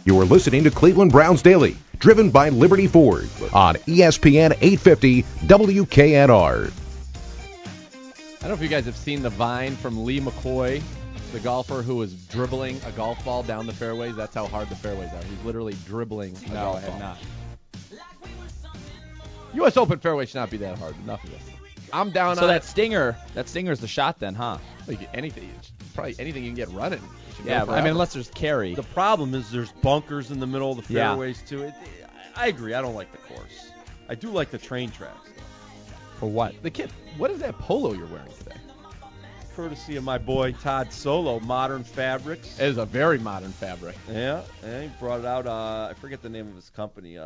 You are listening to Cleveland Browns Daily, driven by Liberty Ford on ESPN 850 WKNR. I don't know if you guys have seen the Vine from Lee McCoy, the golfer who was dribbling a golf ball down the fairways. That's how hard the fairways are. He's literally dribbling a golf ball. Not. U.S. Open fairway should not be that hard. Enough of this. I'm down So on that stinger's the shot then, huh? like anything. Probably anything you can get running. You should Yeah, go I mean, forever. unless there's carry. The problem is there's bunkers in the middle of the Yeah. fairways, too. I agree. I don't like the course. I do like the train tracks, though. For what? The kid, what is that polo you're wearing today? Courtesy of my boy Todd Solo, Modern Fabrics. It is a very modern fabric. Yeah, he brought it out. I forget the name of his company.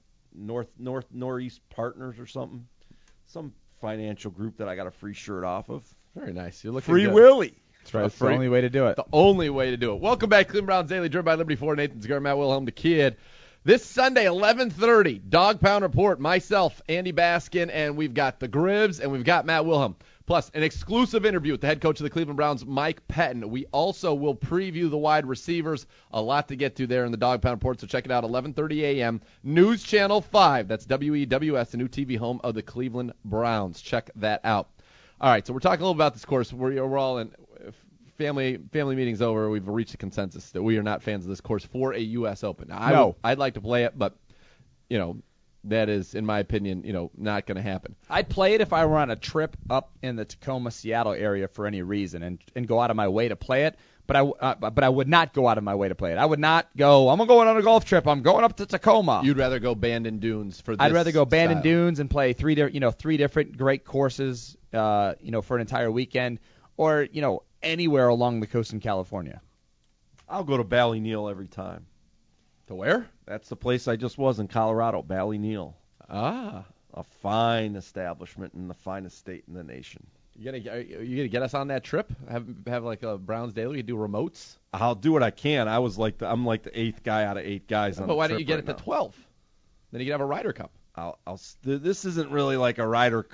Northeast Partners or something. Some financial group that I got a free shirt off of. Very nice. You're looking Free good. Willie. That's right. That's the only way to do it. The only way to do it. Welcome back, Cleveland Browns Daily, driven by Liberty Ford. Nathan Cigar, Matt Wilhelm, the kid. This Sunday, 11:30, Dog Pound Report. Myself, Andy Baskin, and we've got the Gribbs, and we've got Matt Wilhelm. Plus, an exclusive interview with the head coach of the Cleveland Browns, Mike Pettine. We also will preview the wide receivers. A lot to get to there in the Dog Pound Report, so check it out, 11:30 a.m. News Channel 5. That's WEWS, the new TV home of the Cleveland Browns. Check that out. All right, so we're talking a little about this course. We're all in family meetings over. We've reached a consensus that we are not fans of this course for a U.S. Open. Now, I'd like to play it, but, that is, in my opinion, not going to happen. I'd play it if I were on a trip up in the Tacoma, Seattle area for any reason and go out of my way to play it. But I would not go out of my way to play it. I would not go, I'm going on a golf trip. I'm going up to Tacoma. You'd rather go Bandon Dunes for this I'd rather go Bandon style. Dunes and play three different great courses, for an entire weekend, or, anywhere along the coast in California. I'll go to Ballyneal every time. To where? That's the place I just was in Colorado, Ballyneal. Ah. A fine establishment in the finest state in the nation. You gonna get us on that trip? Have like a Browns Daily? You do remotes? I'll do what I can. I'm like the eighth guy out of 8 guys on But the why trip don't you get right it to now. 12? Then you can have a Ryder Cup. This isn't really like a Ryder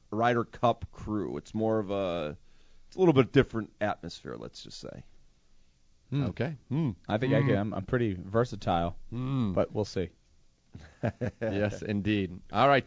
Cup crew. It's more of it's a little bit different atmosphere, let's just say. Okay. I think I'm pretty versatile, but we'll see. Yes, indeed. All right,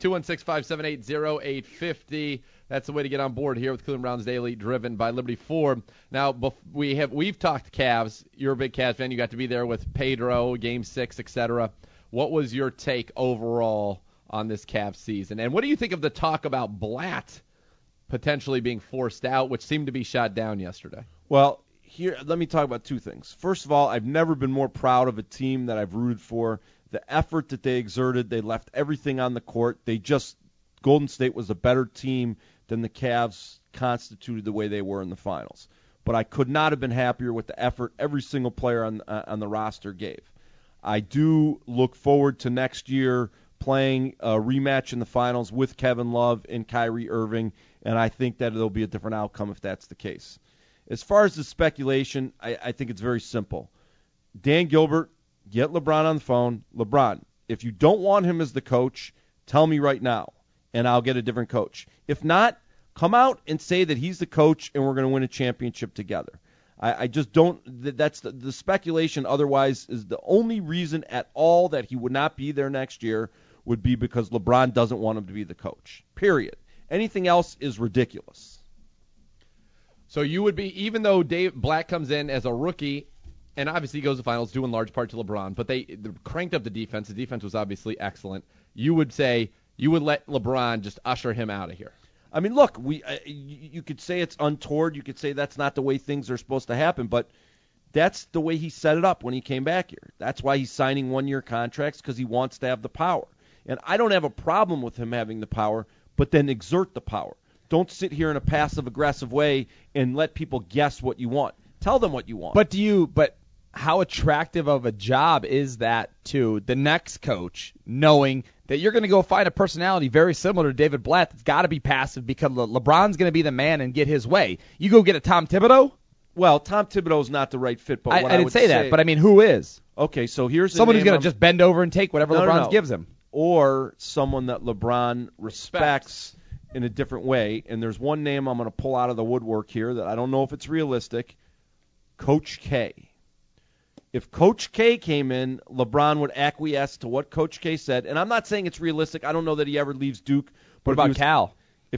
216-578-0850. That's the way to get on board here with Cleveland Browns Daily, driven by Liberty Ford. Now, we've talked Cavs. You're a big Cavs fan. You got to be there with Pedro, Game 6, etc. What was your take overall on this Cavs season? And what do you think of the talk about Blatt potentially being forced out, which seemed to be shot down yesterday? Well, here, let me talk about 2 things. First of all, I've never been more proud of a team that I've rooted for. The effort that they exerted, they left everything on the court. Golden State was a better team than the Cavs constituted the way they were in the finals. But I could not have been happier with the effort every single player on the roster gave. I do look forward to next year playing a rematch in the finals with Kevin Love and Kyrie Irving, and I think that it'll be a different outcome if that's the case. As far as the speculation, I think it's very simple. Dan Gilbert, get LeBron on the phone. LeBron, if you don't want him as the coach, tell me right now, and I'll get a different coach. If not, come out and say that he's the coach and we're going to win a championship together. I just don't – that's the speculation otherwise is the only reason at all that he would not be there next year would be because LeBron doesn't want him to be the coach, period. Anything else is ridiculous. So you would be, even though Dave Blatt comes in as a rookie, and obviously he goes to finals due in large part to LeBron, but they cranked up the defense. The defense was obviously excellent. You would say you would let LeBron just usher him out of here. I mean, look, you could say it's untoward. You could say that's not the way things are supposed to happen, but that's the way he set it up when he came back here. That's why he's signing 1-year contracts, because he wants to have the power. And I don't have a problem with him having the power, but then exert the power. Don't sit here in a passive-aggressive way and let people guess what you want. Tell them what you want. But how attractive of a job is that to the next coach, knowing that you're going to go find a personality very similar to David Blatt that's got to be passive because LeBron's going to be the man and get his way? You go get a Tom Thibodeau? Well, Tom Thibodeau's not the right fit, but I didn't say that, but I mean, who is? Okay, so here's someone who's going to just bend over and take whatever LeBron gives him. Or someone that LeBron respects in a different way. And there's one name I'm going to pull out of the woodwork here that I don't know if it's realistic. Coach K. If Coach K came in, LeBron would acquiesce to what Coach K said. And I'm not saying it's realistic. I don't know that he ever leaves Duke. What about Cal?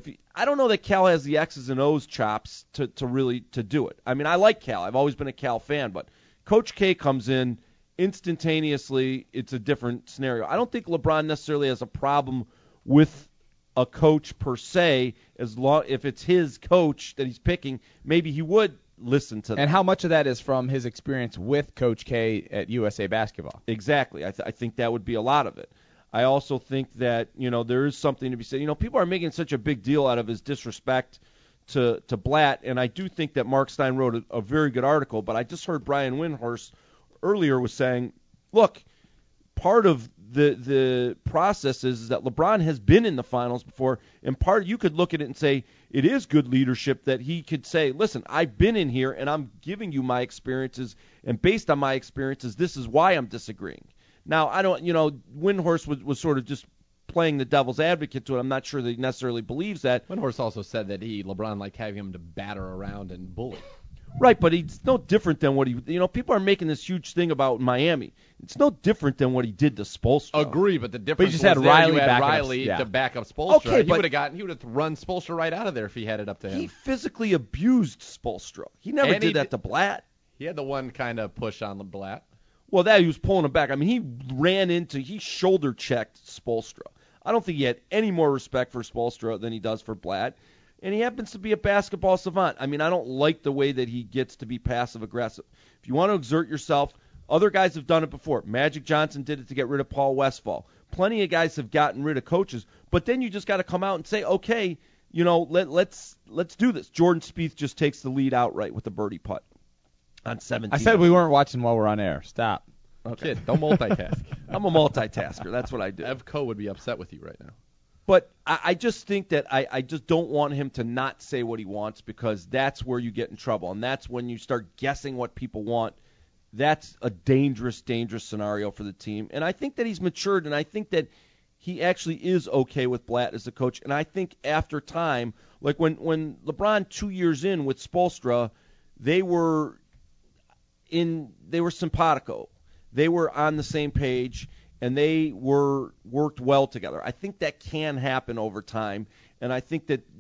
I don't know that Cal has the X's and O's chops to really do it. I mean, I like Cal. I've always been a Cal fan, but Coach K comes in instantaneously. It's a different scenario. I don't think LeBron necessarily has a problem with a coach per se, if it's his coach that he's picking. Maybe he would listen to that. And how much of that is from his experience with Coach K at USA Basketball? Exactly. I think that would be a lot of it. I also think that, there is something to be said. People are making such a big deal out of his disrespect to Blatt, and I do think that Mark Stein wrote a very good article, but I just heard Brian Windhorst earlier was saying, look, part of the process is that LeBron has been in the finals before, and you could look at it and say it is good leadership that he could say, listen, I've been in here, and I'm giving you my experiences, and based on my experiences, this is why I'm disagreeing. Now, I don't, Windhorst was sort of just playing the devil's advocate to it. I'm not sure that he necessarily believes that. Windhorst also said that LeBron liked having him to batter around and bully. Right, but he's no different than what people are making this huge thing about Miami. It's no different than what he did to Spoelstra. Agree, but the difference just was had Riley to back up Spoelstra. Okay, he would have run Spoelstra right out of there if he had it up to him. He physically abused Spoelstra. He never did that to Blatt. He had the one kind of push on Blatt. Well, he was pulling him back. I mean, he shoulder checked Spoelstra. I don't think he had any more respect for Spoelstra than he does for Blatt. And he happens to be a basketball savant. I mean, I don't like the way that he gets to be passive-aggressive. If you want to exert yourself, other guys have done it before. Magic Johnson did it to get rid of Paul Westphal. Plenty of guys have gotten rid of coaches. But then you just got to come out and say, okay, let's do this. Jordan Spieth just takes the lead outright with a birdie putt on 17. I said we weren't watching while we're on air. Stop. Okay, don't multitask. I'm a multitasker. That's what I do. Evco would be upset with you right now. But I just think that I just don't want him to not say what he wants, because that's where you get in trouble. And that's when you start guessing what people want. That's a dangerous, dangerous scenario for the team. And I think that he's matured, and I think that he actually is okay with Blatt as a coach. And I think after time, like when LeBron 2 years in with Spoelstra, they were simpatico. They were on the same page, and they worked well together. I think that can happen over time, and I think that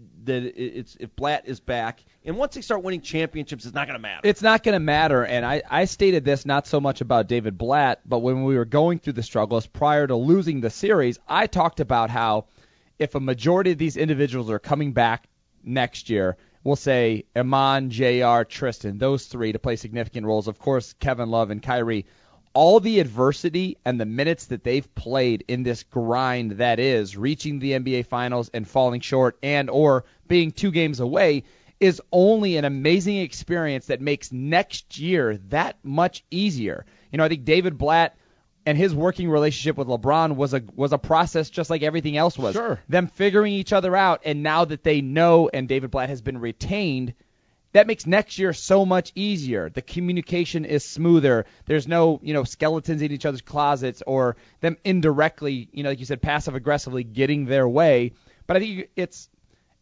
if Blatt is back, and once they start winning championships, it's not going to matter. It's not going to matter, and I stated this not so much about David Blatt, but when we were going through the struggles prior to losing the series, I talked about how if a majority of these individuals are coming back next year, we'll say Iman, JR, Tristan, those three to play significant roles, of course, Kevin Love and Kyrie, all the adversity and the minutes that they've played in this grind that is reaching the NBA Finals and falling short and or being 2 games away is only an amazing experience that makes next year that much easier. I think David Blatt and his working relationship with LeBron was a process just like everything else was. Sure. Them figuring each other out, and now that they know and David Blatt has been retained, that makes next year so much easier. The communication is smoother. There's no, skeletons in each other's closets or them indirectly, like you said, passive-aggressively getting their way. But I think it's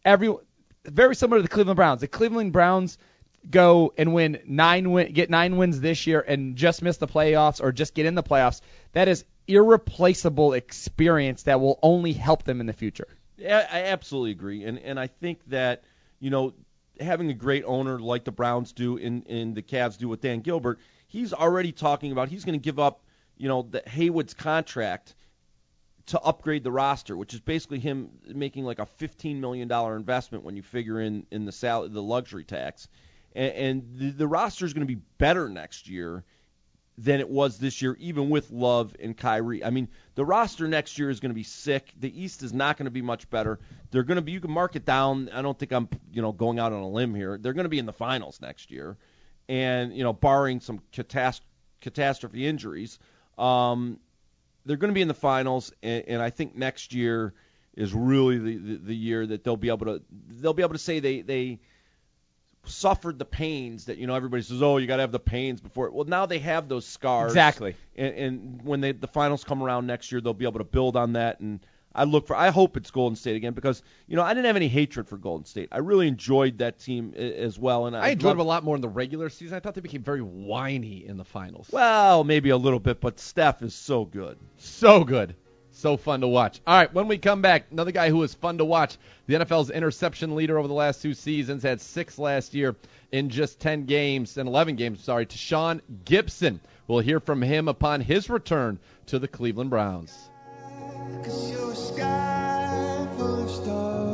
very similar to the Cleveland Browns. The Cleveland Browns go and get 9 wins this year and just miss the playoffs or just get in the playoffs. That is irreplaceable experience that will only help them in the future. Yeah, I absolutely agree. And I think that, having a great owner like the Browns do and the Cavs do with Dan Gilbert, he's already talking about he's going to give up, the Haywood's contract to upgrade the roster, which is basically him making like a $15 million investment when you figure in the luxury tax. And the roster is going to be better next year than it was this year, even with Love and Kyrie. I mean, the roster next year is going to be sick. The East is not going to be much better. They're going to be, you can mark it down. I don't think I'm, going out on a limb here. They're going to be in the finals next year. And, barring some catastrophe injuries, they're going to be in the finals. And I think next year is really the year that they'll be able to say they suffered the pains that everybody says, oh, you got to have the pains before. Well, now they have those scars. Exactly. And when the finals come around next year, they'll be able to build on that. And I hope it's Golden State again because, I didn't have any hatred for Golden State. I really enjoyed that team as well. And I enjoyed them a lot more in the regular season. I thought they became very whiny in the finals. Well, maybe a little bit, but Steph is so good. So good. So fun to watch. All right, when we come back, another guy who was fun to watch, the NFL's interception leader over the last 2 seasons, had 6 last year in just 11 games, Tashaun Gibson. We'll hear from him upon his return to the Cleveland Browns. 'Cause you're a sky full of stars.